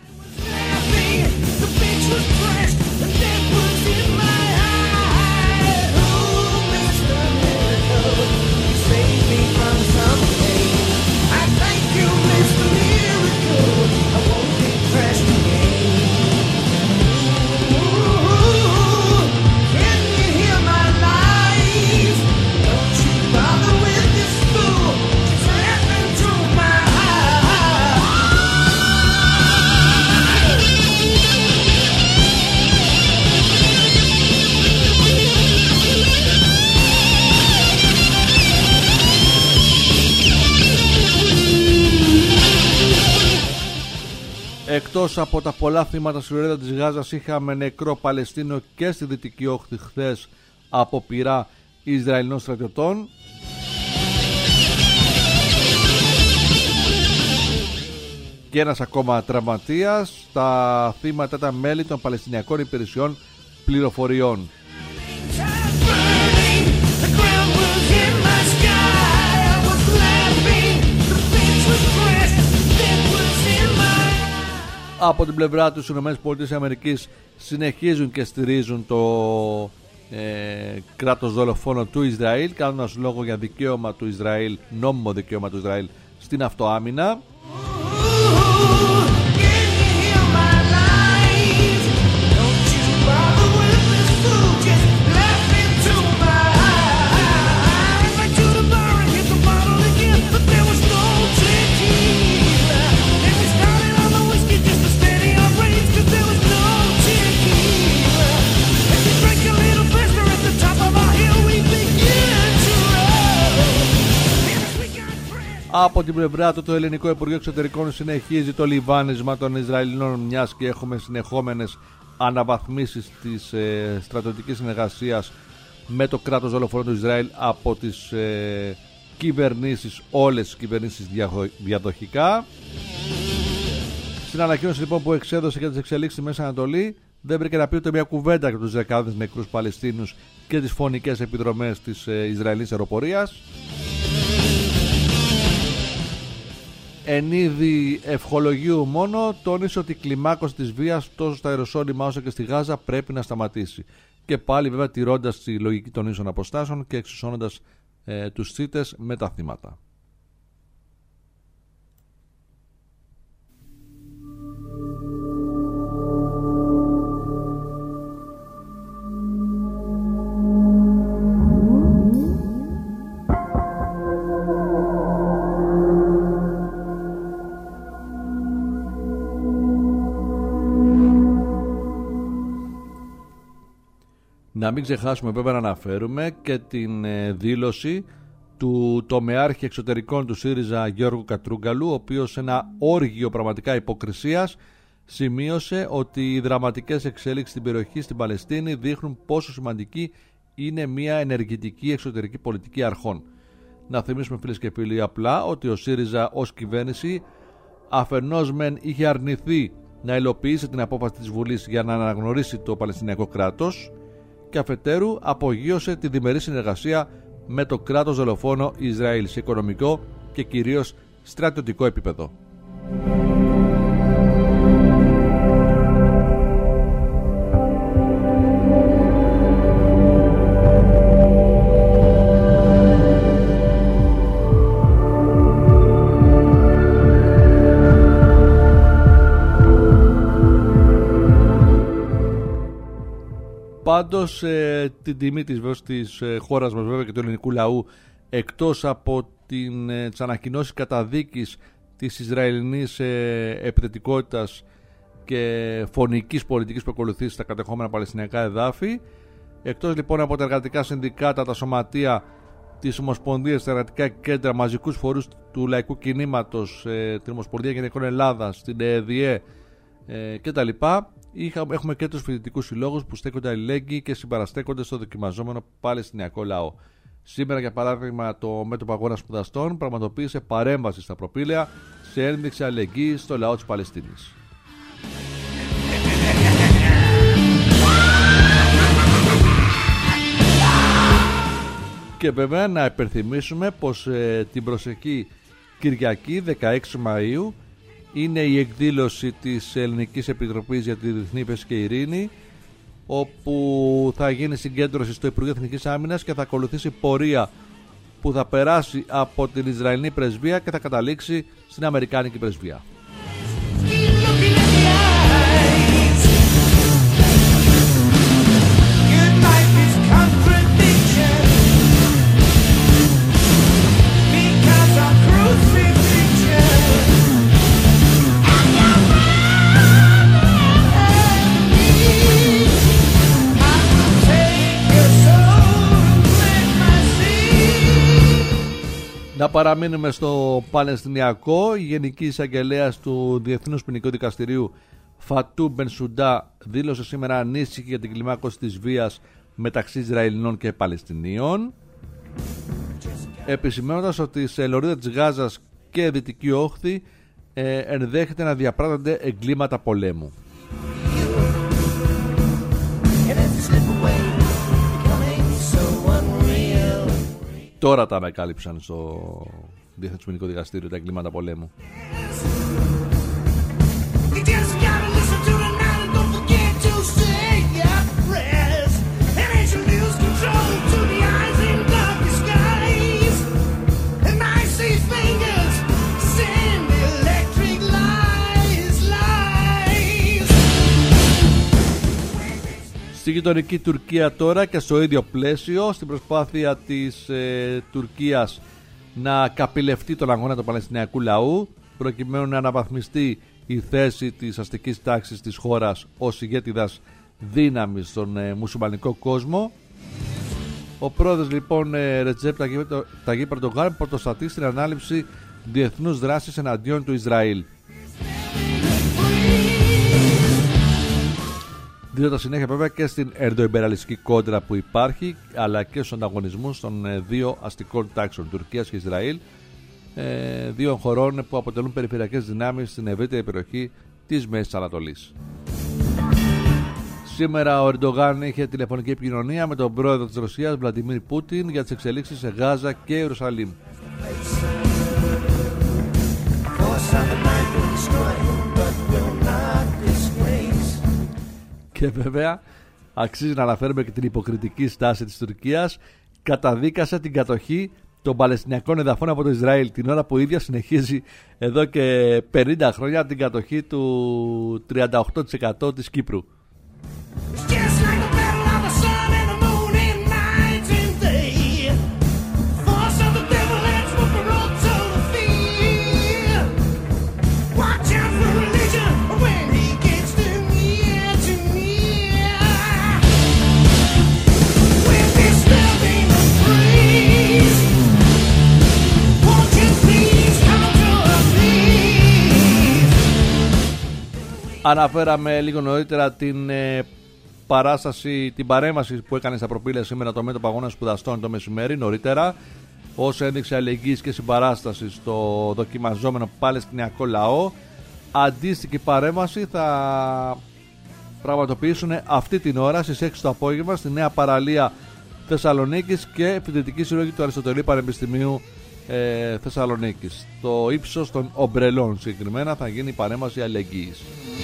[SPEAKER 1] Εκτός από τα πολλά θύματα στη λωρίδα της Γάζας, είχαμε νεκρό Παλαιστίνο και στη Δυτική Όχθη χθες από πυρά Ισραηλινών στρατιωτών. Και ένας ακόμα τραυματίας. Τα θύματα ήταν μέλη των Παλαιστινιακών Υπηρεσιών Πληροφοριών. Από την πλευρά τους, οι ΗΠΑ συνεχίζουν και στηρίζουν το ε, κράτος δολοφόνο του Ισραήλ, κάνοντας λόγο για δικαίωμα του Ισραήλ, νόμιμο δικαίωμα του Ισραήλ στην αυτοάμυνα. Από την πλευρά του, το Ελληνικό Υπουργείο Εξωτερικών συνεχίζει το λιβάνισμα των Ισραηλινών, μιας και έχουμε συνεχόμενες αναβαθμίσεις της ε, στρατιωτικής συνεργασίας με το κράτος δολοφόνο του Ισραήλ από τις ε, κυβερνήσεις, όλες τις κυβερνήσεις διαδοχικά. Στην ανακοίνωση λοιπόν που εξέδωσε για τις εξελίξεις στη Μέση Ανατολή, δεν βρήκε να πει ούτε μια κουβέντα για τους δεκάδες νεκρούς Παλαιστίνους και τις φωνικές επιδρομές της ε, Ισραηλινής αεροπορίας. Εν είδη ευχολογίου μόνο, τόνισε ότι η κλιμάκωση της βίας τόσο στα Ιεροσόλυμα όσο και στη Γάζα πρέπει να σταματήσει. Και πάλι βέβαια τηρώντας τη λογική των ίσων αποστάσεων και εξισώνοντας ε, τους θύτες με τα θύματα. Να μην ξεχάσουμε βέβαια να αναφέρουμε και την ε, δήλωση του τομεάρχη εξωτερικών του ΣΥΡΙΖΑ Γιώργου Κατρούγκαλου, ο οποίος σε ένα όργιο πραγματικά υποκρισίας σημείωσε ότι οι δραματικές εξέλιξεις στην περιοχή στην Παλαιστίνη δείχνουν πόσο σημαντική είναι μια ενεργητική εξωτερική πολιτική αρχών. Να θυμίσουμε φίλες και φίλοι απλά ότι ο ΣΥΡΙΖΑ ως κυβέρνηση αφενός μεν είχε αρνηθεί να υλοποιήσει την απόφαση της Βουλής για να αναγνωρίσει το Παλαιστινιακό κράτος, και αφετέρου απογείωσε τη διμερή συνεργασία με το κράτος δολοφόνο Ισραήλ σε οικονομικό και κυρίως στρατιωτικό επίπεδο. Πάντως ε, την τιμή της, βέβαια, της ε, χώρας μας βέβαια και του ελληνικού λαού, εκτός από την, ε, τις ανακοινώσεις καταδίκης της Ισραηλινής ε, επιθετικότητας και φωνικής πολιτικής που ακολουθεί στα κατεχόμενα παλαιστινιακά εδάφη, εκτός λοιπόν από τα εργατικά συνδικάτα, τα σωματεία, τις ομοσπονδίες, τα εργατικά κέντρα, μαζικούς φορούς του λαϊκού κινήματος, ε, την Ομοσπονδία Γυναικών Ελλάδας, την ΕΔΙΕ ε, κτλ. Έχουμε και τους φοιτητικούς συλλόγους που στέκονται αλληλέγγυοι και συμπαραστέκονται στο δοκιμαζόμενο Παλαιστινιακό λαό. Σήμερα, για παράδειγμα, το Μέτωπο Αγώνας Σπουδαστών πραγματοποίησε παρέμβαση στα προπήλαια σε ένδειξη αλληλεγγύης στο λαό της Παλαιστίνης. Και βέβαια να υπενθυμίσουμε πως ε, την προσεχή Κυριακή δεκαέξι Μαΐου είναι η εκδήλωση της Ελληνικής Επιτροπής για τη Διεθνή Ύπεση και Ειρήνη, όπου θα γίνει συγκέντρωση στο Υπουργείο Εθνικής Άμυνας και θα ακολουθήσει πορεία που θα περάσει από την Ισραηλινή Πρεσβεία και θα καταλήξει στην Αμερικάνικη Πρεσβεία. Να Να παραμείνουμε στο Παλαιστινιακό. Η Γενική Εισαγγελέας του Διεθνούς Ποινικού Δικαστηρίου Φατού Μπενσουντά δήλωσε σήμερα ανήσυχη για την κλιμάκωση της βίας μεταξύ Ισραηλινών και Παλαιστινίων, επισημαίνοντας ότι σε λωρίδα της Γάζας και Δυτική Όχθη ε, ενδέχεται να διαπράττονται εγκλήματα πολέμου. Τώρα τα ανακάλυψαν στο Διεθνές Ποινικό Δικαστήριο τα εγκλήματα πολέμου. Στη γειτονική Τουρκία τώρα και στο ίδιο πλαίσιο, στην προσπάθεια της ε, Τουρκίας να καπηλευτεί τον αγώνα του Παλαιστινιακού λαού προκειμένου να αναβαθμιστεί η θέση της αστικής τάξης της χώρας ως ηγέτιδας δύναμης στον ε, μουσουλμανικό κόσμο, ο πρόεδρος λοιπόν ε, Ρετζέπ Ταγίπ Ερντογάν πρωτοστατεί στην ανάληψη διεθνούς δράσης εναντίον του Ισραήλ. Δίνοντα συνέχεια βέβαια και στην ερντοϊμπεραλιστική κόντρα που υπάρχει, αλλά και στους ανταγωνισμούς των δύο αστικών τάξεων, Τουρκίας και Ισραήλ, δύο χωρών που αποτελούν περιφερειακές δυνάμεις στην ευρύτερη περιοχή της Μέσης Ανατολής. Σήμερα ο Ερντογάν είχε τηλεφωνική επικοινωνία με τον πρόεδρο της Ρωσίας Βλαντιμίρ Πούτιν για τις εξελίξεις σε Γάζα και Ιερουσαλήμ. Και βέβαια αξίζει να αναφέρουμε και την υποκριτική στάση της Τουρκίας. Καταδίκασε την κατοχή των Παλαιστινιακών εδαφών από το Ισραήλ, την ώρα που η ίδια συνεχίζει εδώ και πενήντα χρόνια την κατοχή του τριάντα οκτώ τοις εκατό της Κύπρου. Αναφέραμε λίγο νωρίτερα την ε, παράσταση, την παρέμβαση που έκανε στα προπήλαια σήμερα το μέτωπο αγώνα σπουδαστών το μεσημέρι νωρίτερα, ως ένδειξη αλληλεγγύης και συμπαράσταση στο δοκιμαζόμενο Παλαιστινιακό λαό. Αντίστοιχη παρέμβαση θα πραγματοποιήσουν αυτή την ώρα στις έξι το απόγευμα στη νέα παραλία Θεσσαλονίκης και φοιτητική συλλογή του Αριστοτελείου Πανεπιστημίου ε, Θεσσαλονίκης. Στο ύψος των ομπρελών συγκεκριμένα θα γίνει η παρέμβαση αλληλεγγύης.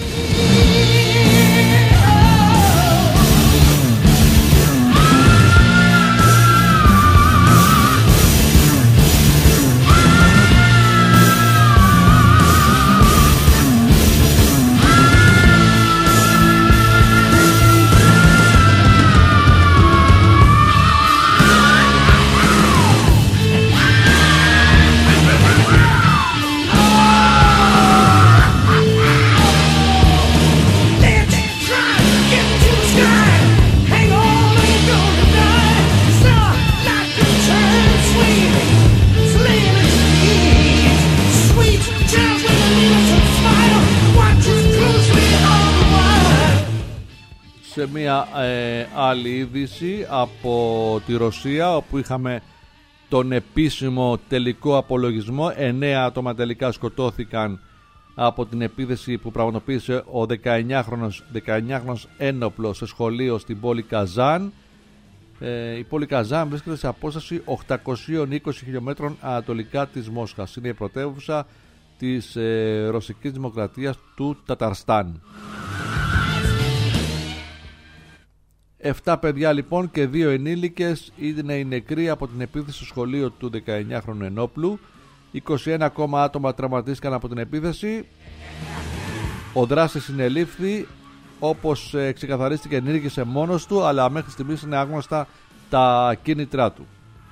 [SPEAKER 1] Σε μια ε, άλλη είδηση από τη Ρωσία, όπου είχαμε τον επίσημο τελικό απολογισμό. Εννέα άτομα τελικά σκοτώθηκαν από την επίθεση που πραγματοποίησε ο δεκαεννιάχρονος, δεκαεννιάχρονος ένοπλος σε σχολείο στην πόλη Καζάν. Ε, η πόλη Καζάν βρίσκεται σε απόσταση οκτακόσια είκοσι χιλιόμετρων ανατολικά της Μόσχας. Είναι η πρωτεύουσα της ε, Ρωσικής Δημοκρατίας του Ταταρστάν. Εφτά παιδιά λοιπόν και δύο ενήλικες είναι οι νεκροί από την επίθεση στο σχολείο του δεκαεννιάχρονου ενόπλου. είκοσι ένα ακόμα άτομα τραυματίστηκαν από την επίθεση. Ο δράστης συνελήφθη, όπως ξεκαθαρίστηκε ενήργησε μόνος του, αλλά μέχρι στιγμής είναι άγνωστα τα κίνητρά του.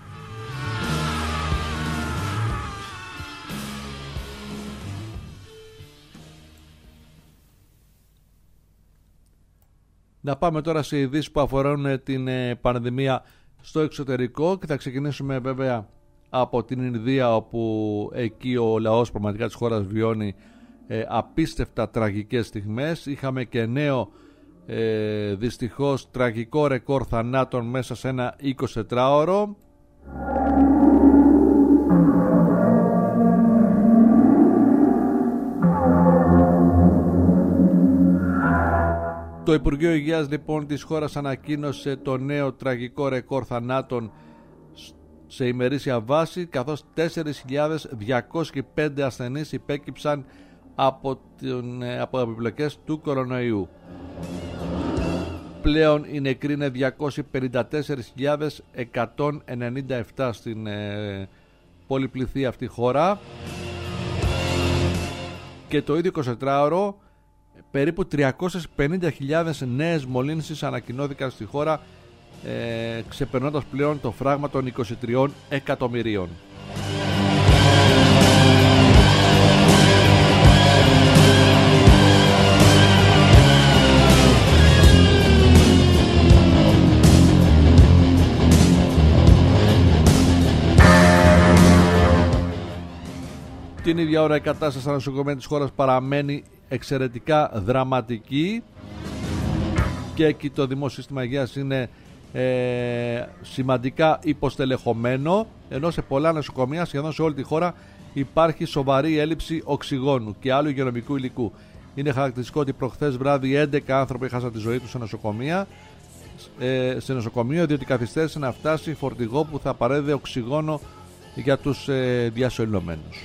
[SPEAKER 1] Να πάμε τώρα σε ειδήσεις που αφορούν την πανδημία στο εξωτερικό και θα ξεκινήσουμε βέβαια από την Ινδία, όπου εκεί ο λαός πραγματικά της χώρας βιώνει ε, απίστευτα τραγικές στιγμές. Είχαμε και νέο ε, δυστυχώς τραγικό ρεκόρ θανάτων μέσα σε ένα εικοσιτετράωρο. Το Υπουργείο Υγείας λοιπόν της χώρας ανακοίνωσε το νέο τραγικό ρεκόρ θανάτων σε ημερήσια βάση, καθώς τέσσερις χιλιάδες διακόσιοι πέντε ασθενείς υπέκυψαν από, την, από επιπλοκές του κορονοϊού. Πλέον οι νεκροί είναι διακόσιες πενήντα τέσσερις χιλιάδες εκατόν ενενήντα επτά στην ε, πολυπληθή αυτή χώρα, και το ίδιο εικοσιτετράωρο περίπου τριακόσιες πενήντα χιλιάδες νέες μολύνσεις ανακοινώθηκαν στη χώρα, ε, ξεπερνώντας πλέον το φράγμα των είκοσι τριών εκατομμυρίων. Την ίδια ώρα η κατάσταση στα νοσοκομεία της χώρας παραμένει εξαιρετικά δραματική, και εκεί το δημόσιο σύστημα υγείας είναι ε, σημαντικά υποστελεχωμένο, ενώ σε πολλά νοσοκομεία, σχεδόν σε όλη τη χώρα, υπάρχει σοβαρή έλλειψη οξυγόνου και άλλου υγειονομικού υλικού. Είναι χαρακτηριστικό ότι προχθές βράδυ έντεκα άνθρωποι έχασαν τη ζωή τους σε νοσοκομεία, ε, σε νοσοκομείο, διότι καθυστέρησε να φτάσει φορτηγό που θα παρέδε οξυγόνο για τους ε, διασωληνωμένους.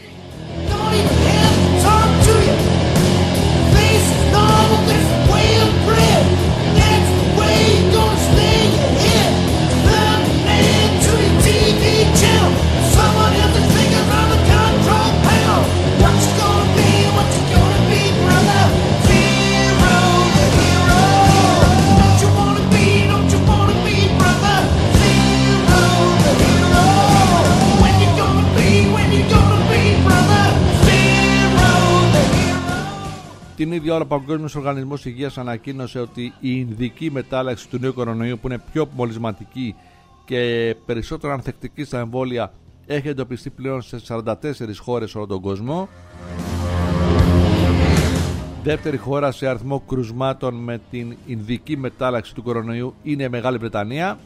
[SPEAKER 1] Την ίδια ώρα ο Παγκόσμιος Οργανισμός Υγείας ανακοίνωσε ότι η Ινδική μετάλλαξη του νέου κορονοϊού, που είναι πιο μολυσματική και περισσότερο ανθεκτική στα εμβόλια, έχει εντοπιστεί πλέον σε σαράντα τέσσερις χώρες όλο τον κόσμο. Δεύτερη χώρα σε αριθμό κρουσμάτων με την Ινδική μετάλλαξη του κορονοϊού είναι η Μεγάλη Βρετανία.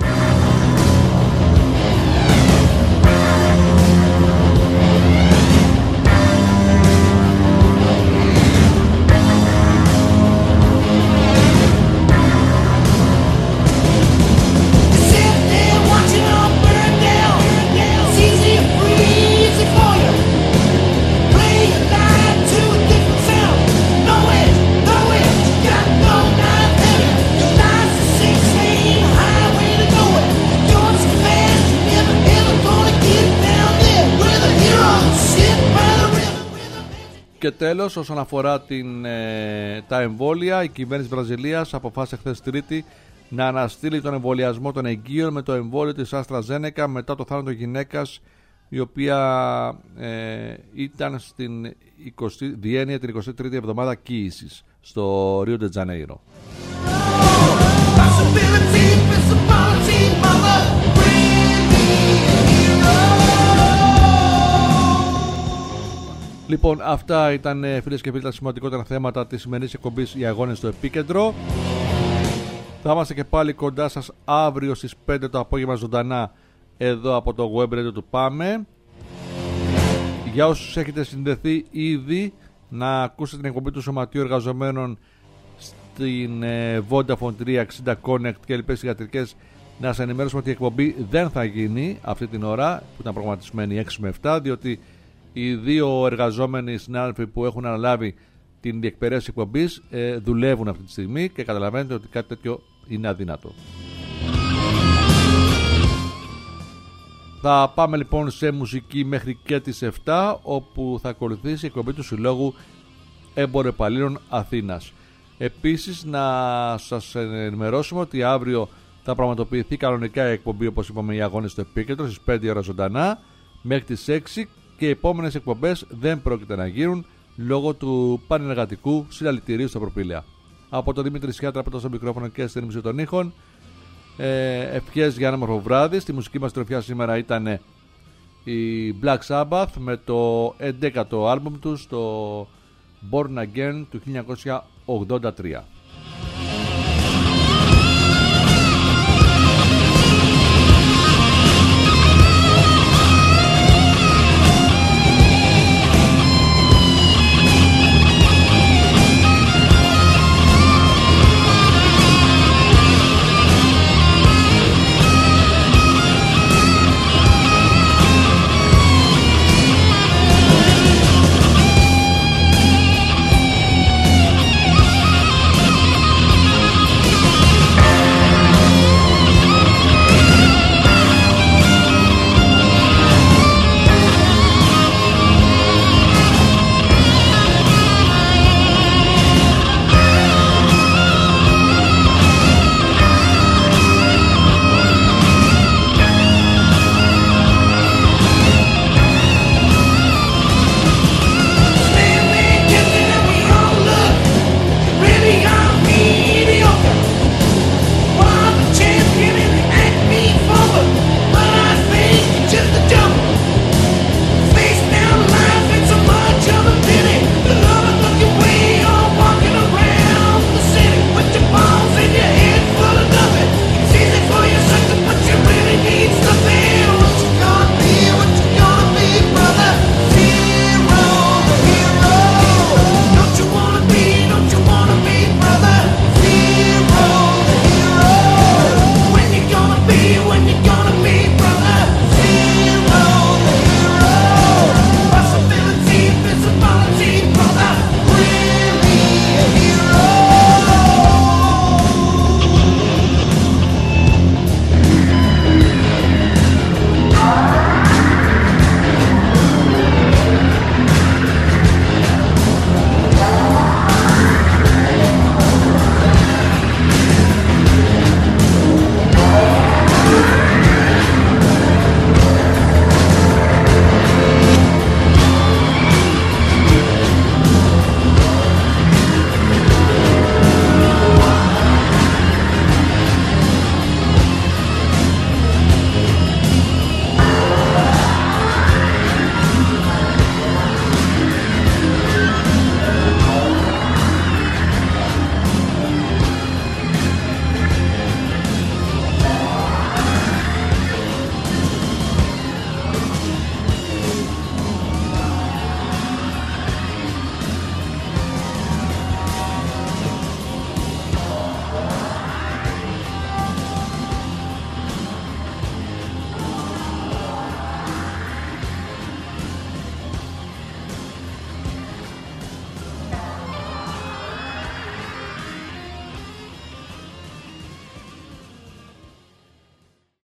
[SPEAKER 1] Και τέλος, όσον αφορά την, ε, τα εμβόλια, η κυβέρνηση Βραζιλίας αποφάσισε χθες Τρίτη να αναστείλει τον εμβολιασμό των εγγύων με το εμβόλιο της AstraZeneca μετά το θάνατο γυναίκας, η οποία ε, ήταν στην εικοστή, διένεια την εικοστή τρίτη εβδομάδα κύησης στο Ρίο ντε Τζανέιρο. Λοιπόν, αυτά ήταν, φίλες και φίλοι, τα σημαντικότερα θέματα της σημερινής εκπομπής «Οι Αγώνες στο Επίκεντρο». Θα είμαστε και πάλι κοντά σας αύριο στις πέντε το απόγευμα ζωντανά εδώ από το web radio του Πάμε. Για όσους έχετε συνδεθεί ήδη, να ακούσετε την εκπομπή του Σωματείου Εργαζομένων στην ε, Vodafone τριακόσια εξήντα Connect και λοιπές θυγατρικές, να σας ενημερώσουμε ότι η εκπομπή δεν θα γίνει αυτή την ώρα που ήταν προγραμματισμένη έξι με επτά, διότι οι δύο εργαζόμενοι συνάδελφοι που έχουν αναλάβει την διεκπαιρέωση εκπομπής ε, δουλεύουν αυτή τη στιγμή και καταλαβαίνετε ότι κάτι τέτοιο είναι αδύνατο. Θα πάμε λοιπόν σε μουσική μέχρι και τις επτά, όπου θα ακολουθήσει η εκπομπή του Συλλόγου Εμπορεπαλλήλων Αθήνας. Επίσης, να σας ενημερώσουμε ότι αύριο θα πραγματοποιηθεί κανονικά η εκπομπή, όπως είπαμε, οι Αγώνες στο Επίκεντρο στις πέντε ώρα ζωντανά μέχρι τις έξι, και οι επόμενες εκπομπές δεν πρόκειται να γίνουν λόγω του πανεργατικού συλλαλητηρίου στα Προπήλαια. Από τον Δημήτρη Σιάτρα, από το στο μικρόφωνο και στην ύμιση των ήχων, ε, ευχές για ένα μορφό βράδυ. Στη μουσική μας τροφιά σήμερα ήταν οι Black Sabbath με το έντεκατο άλμπουμ τους, το Born Again του χίλια εννιακόσια ογδόντα τρία.